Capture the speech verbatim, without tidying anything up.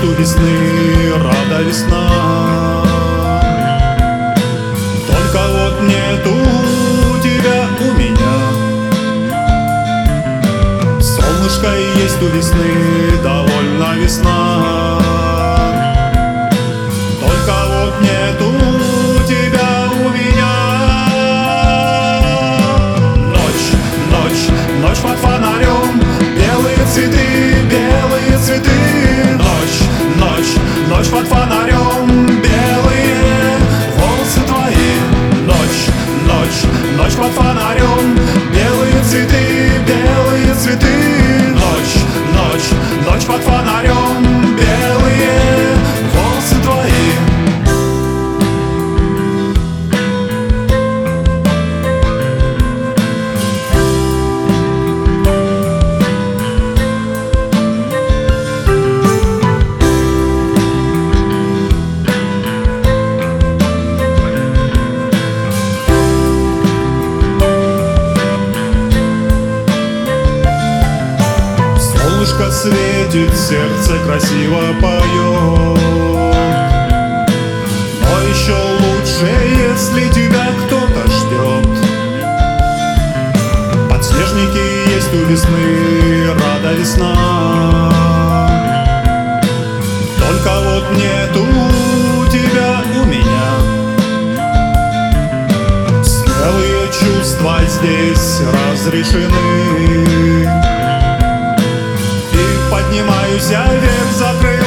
у весны, рада весна. Только вот нету тебя у меня. Солнышко есть у весны, довольно весна. Только вот нету тебя у меня. Ночь, ночь, ночь под фонарем, белые цветы, белые цветы. Ночь, ночь, ночь под фонарем, белые волосы твои. Ночь, ночь, ночь под фонарем, белые цветы, белые цветы. Ночь, ночь, ночь под фонарем, белые волосы твои. Солнышко светит, сердце красиво поет. Но еще лучше, если тебя кто-то ждет. Подснежники есть у весны, рада весна. Только вот нету тебя у меня. Смелые чувства здесь разрешены. Поднимаюсь я вверх, закрыл